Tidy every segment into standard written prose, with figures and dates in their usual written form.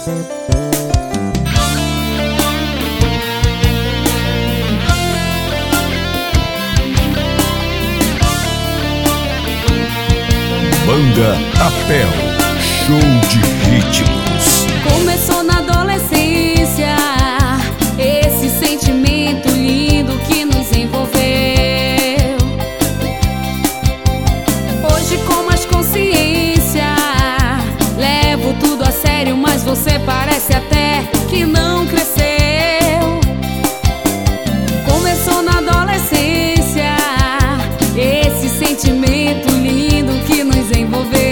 Banda Apel, show de ritmos. Começou na adolescência, esse sentimento lindo que nos envolveu. Hoje com mais consciência, levo tudo a sério, mas você parece até que não cresceu. Começou na adolescência, esse sentimento lindo que nos envolveu.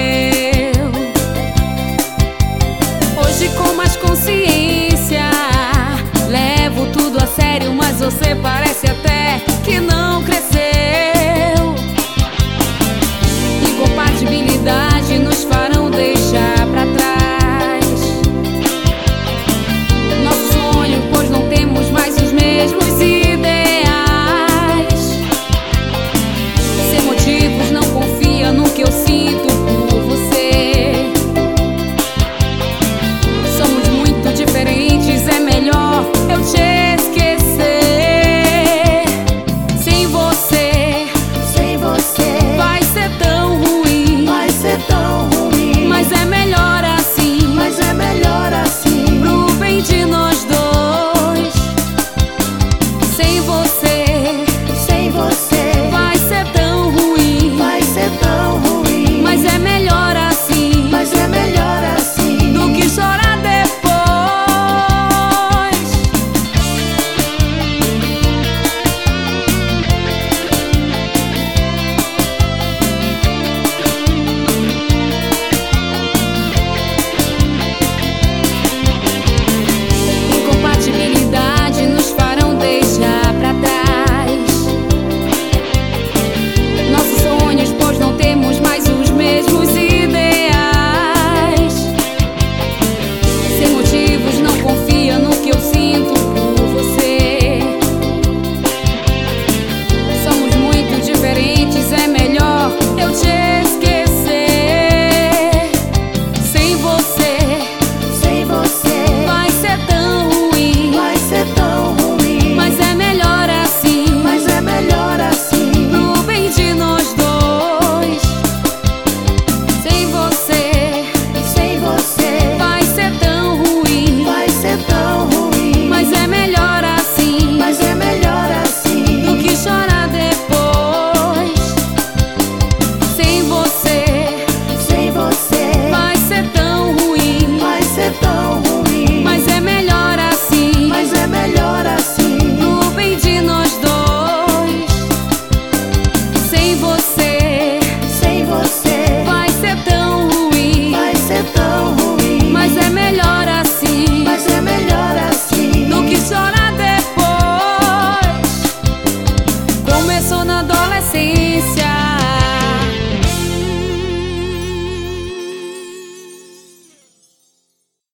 Hoje com mais consciência, levo tudo a sério, mas você parece até que não cresceu. Incompatibilidade nos farão deixar pra trás nosso sonho, pois não temos mais os mesmos ideais. Sem motivos, não confia no que eu sinto por você. Somos muito diferentes, é melhor eu te esquecer. Sem você vai ser tão ruim, mas é melhor assim, pro bem de nós dois. Sem você vai ser tão ruim, mas é melhor assim, do que chorar depois. Incompatibilidade nos farão deixar pra trás nossos sonhos, pois não temos mais os mesmos ideais. Sem motivos, não confia no que eu sinto por você. Somos muito diferentes, é melhor eu te esquecer. Sem você vai ser tão ruim, mas é melhor assim, pro bem de nós dois. Sem você vai ser tão ruim, mas é melhor assim, do que chorar depois. Sem você vai ser tão ruim, mas é melhor assim, pro bem de nós dois. Sem você vai ser tão ruim, mas é melhor assim, do que chorar depois. Começou na adolescência,